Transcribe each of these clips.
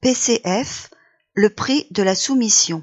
PCF, le prix de la soumission.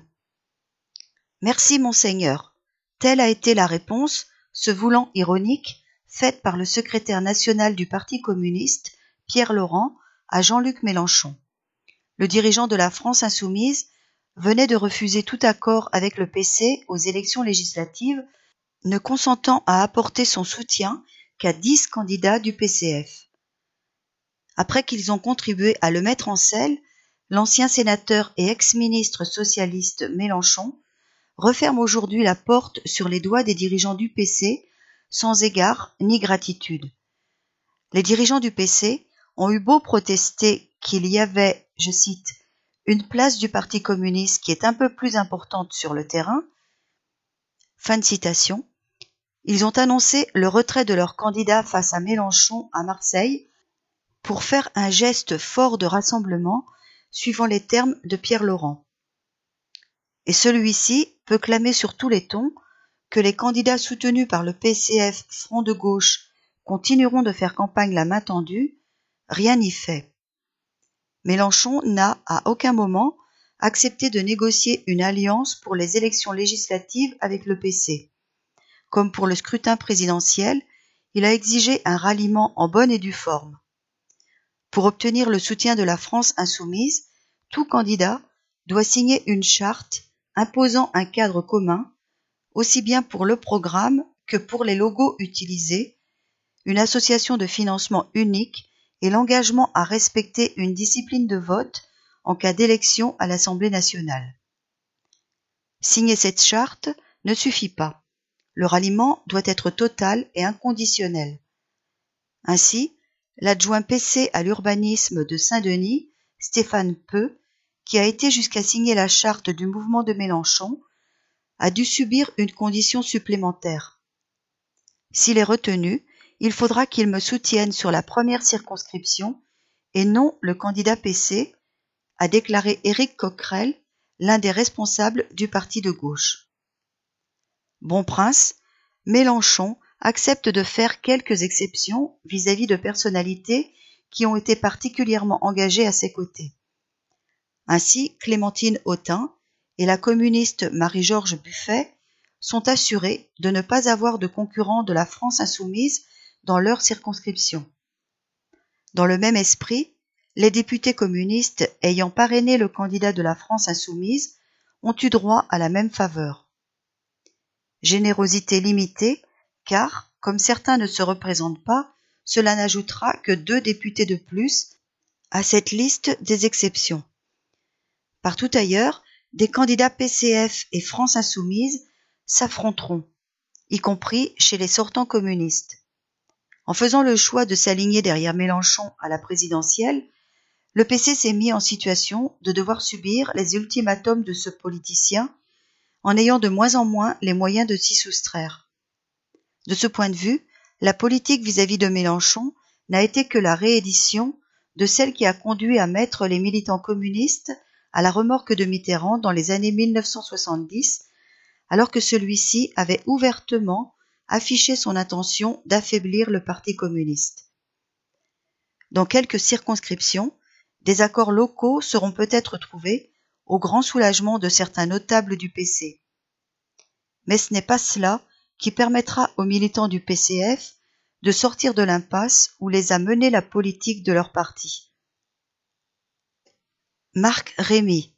Merci monseigneur. Telle a été la réponse, se voulant ironique, faite par le secrétaire national du Parti communiste, Pierre Laurent, à Jean-Luc Mélenchon. Le dirigeant de la France insoumise venait de refuser tout accord avec le PC aux élections législatives, ne consentant à apporter son soutien qu'à 10 candidats du PCF. Après qu'ils ont contribué à le mettre en selle, l'ancien sénateur et ex-ministre socialiste Mélenchon referme aujourd'hui la porte sur les doigts des dirigeants du PC sans égard ni gratitude. Les dirigeants du PC ont eu beau protester qu'il y avait, je cite, une place du Parti communiste qui est un peu plus importante sur le terrain, fin de citation, ils ont annoncé le retrait de leur candidat face à Mélenchon à Marseille pour faire un geste fort de rassemblement suivant les termes de Pierre Laurent. Et celui-ci peut clamer sur tous les tons que les candidats soutenus par le PCF Front de Gauche continueront de faire campagne la main tendue, rien n'y fait. Mélenchon n'a à aucun moment accepté de négocier une alliance pour les élections législatives avec le PC. Comme pour le scrutin présidentiel, il a exigé un ralliement en bonne et due forme. Pour obtenir le soutien de la France insoumise, tout candidat doit signer une charte imposant un cadre commun, aussi bien pour le programme que pour les logos utilisés, une association de financement unique et l'engagement à respecter une discipline de vote en cas d'élection à l'Assemblée nationale. Signer cette charte ne suffit pas. Le ralliement doit être total et inconditionnel. Ainsi, l'adjoint PC à l'urbanisme de Saint-Denis, Stéphane Peu, qui a été jusqu'à signer la charte du mouvement de Mélenchon, a dû subir une condition supplémentaire. S'il est retenu, il faudra qu'il me soutienne sur la première circonscription et non le candidat PC, a déclaré Éric Coquerel, l'un des responsables du parti de gauche. Bon prince, Mélenchon accepte de faire quelques exceptions vis-à-vis de personnalités qui ont été particulièrement engagées à ses côtés. Ainsi, Clémentine Autain et la communiste Marie-Georges Buffet sont assurés de ne pas avoir de concurrents de la France insoumise dans leur circonscription. Dans le même esprit, les députés communistes ayant parrainé le candidat de la France insoumise ont eu droit à la même faveur. Générosité limitée, car, comme certains ne se représentent pas, cela n'ajoutera que 2 députés de plus à cette liste des exceptions. Partout ailleurs, des candidats PCF et France insoumise s'affronteront, y compris chez les sortants communistes. En faisant le choix de s'aligner derrière Mélenchon à la présidentielle, le PC s'est mis en situation de devoir subir les ultimatums de ce politicien en ayant de moins en moins les moyens de s'y soustraire. De ce point de vue, la politique vis-à-vis de Mélenchon n'a été que la réédition de celle qui a conduit à mettre les militants communistes à la remorque de Mitterrand dans les années 1970, alors que celui-ci avait ouvertement affiché son intention d'affaiblir le Parti communiste. Dans quelques circonscriptions, des accords locaux seront peut-être trouvés au grand soulagement de certains notables du PC. Mais ce n'est pas cela qui permettra aux militants du PCF de sortir de l'impasse où les a menés la politique de leur parti. Marc Rémy,